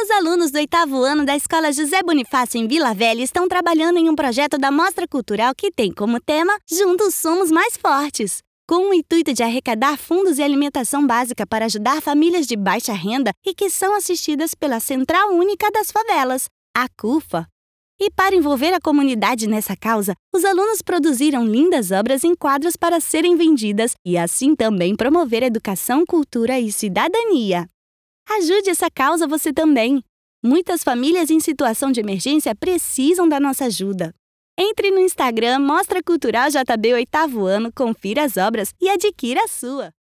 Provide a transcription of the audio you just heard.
Os alunos do 8º ano da Escola José Bonifácio em Vila Velha estão trabalhando em um projeto da Mostra Cultural que tem como tema Juntos Somos Mais Fortes. Com o intuito de arrecadar fundos e alimentação básica para ajudar famílias de baixa renda e que são assistidas pela Central Única das Favelas, a CUFA. E para envolver a comunidade nessa causa, os alunos produziram lindas obras em quadros para serem vendidas e assim também promover educação, cultura e cidadania. Ajude essa causa você também! Muitas famílias em situação de emergência precisam da nossa ajuda. Entre no Instagram Mostra Cultural JB 8º ano, confira as obras e adquira a sua!